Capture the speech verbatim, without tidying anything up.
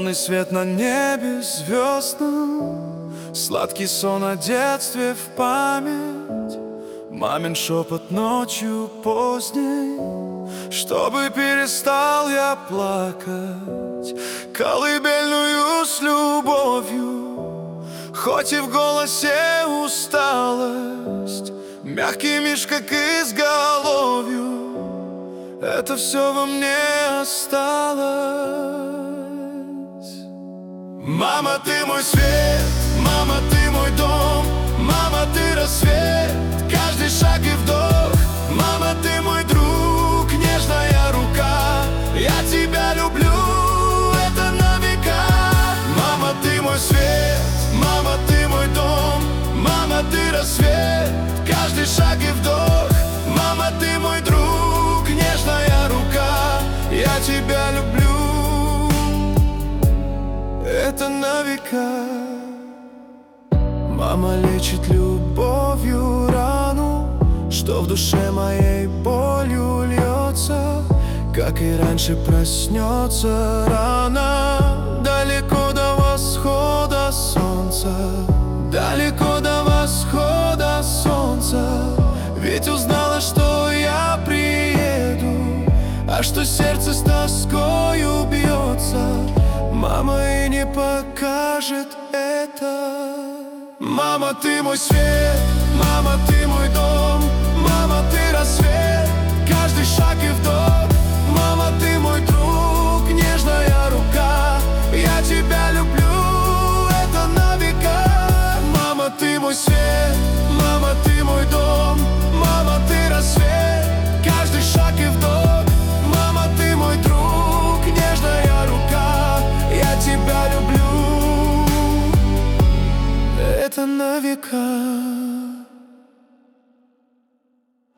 Черный свет на небе звездном, сладкий сон о детстве в память, мамин шепот ночью поздней, чтобы перестал я плакать, колыбельную с любовью, хоть и в голосе усталость, мягкий миш, как изголовью. Это все во мне осталось. Мама, ты мой свет, мама, ты мой дом, мама, ты рассвет, каждый шаг и вдох. Мама, ты мой друг, нежная рука, я тебя люблю, это на века. Мама, ты мой свет, мама, ты мой дом, мама, ты рассвет, каждый шаг и вдох. Мама, ты мой друг, нежная рука, я тебя люблю, это на века. Мама лечит любовью рану, что в душе моей болью льется, как и раньше проснется рано. Далеко до восхода солнца, далеко до восхода солнца. Ведь узнала, что я приеду, а что сердце с тоскою бьется. Мама и не покажет это. Мама, ты мой свет, мама, ты мой дом, мама, ты рассвет, каждый шаг и вдох. Мама, ты мой друг, нежная рука, я тебя люблю, это на века. Мама, ты мой свет, мама, ты мой дом, мама, ты рассвет, каждый шаг и вдох. Мама, ты мой друг, нежная рука, я тебя люблю, это на века.